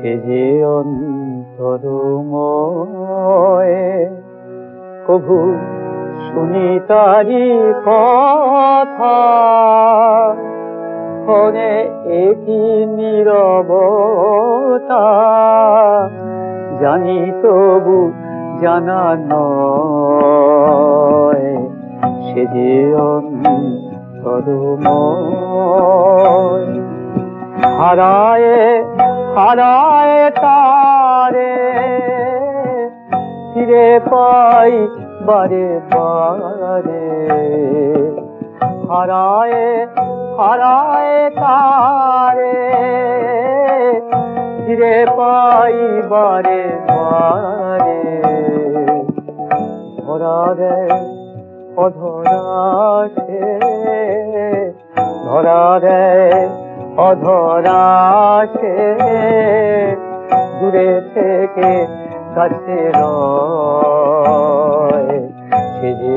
সে যে অন্তরময় কভু শুনি তারি কথা ক্ষণে একই নীরবতা জানি তবু জানা নয় সে যে অন্তরময় হারায় হারায় তারে ফিরে পাই বারে বারে হারায় হারায় তারে ফিরে পাই বারে বারে ধরা দেয় অধরা সে ধরা দেয় অধরা সে দূরে থেকে কাছে রয় সে যে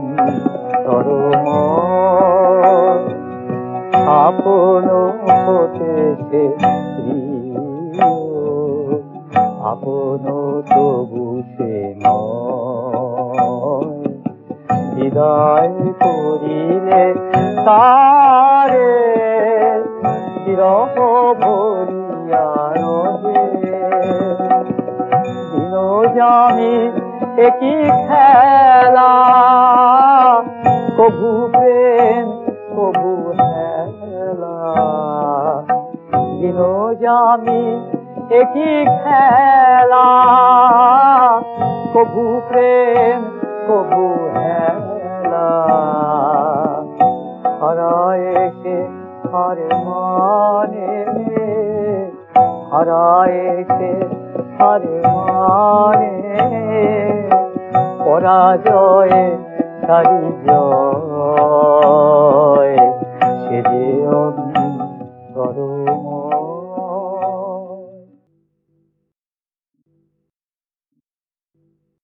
অন্তরময় আপন হতে সে প্রিয় আপন তবু সে নয় বিদায় করিলে তারে বিরহ ভরিয়া রহে দিন জানি একই খেলা কভু প্রেম কভু হেলা দিন জানি একই খেলা কভু প্রেম কভু হেলা হারায় সে হার মানে হারায় সে হার মানে পরাজয়ে সারি জয়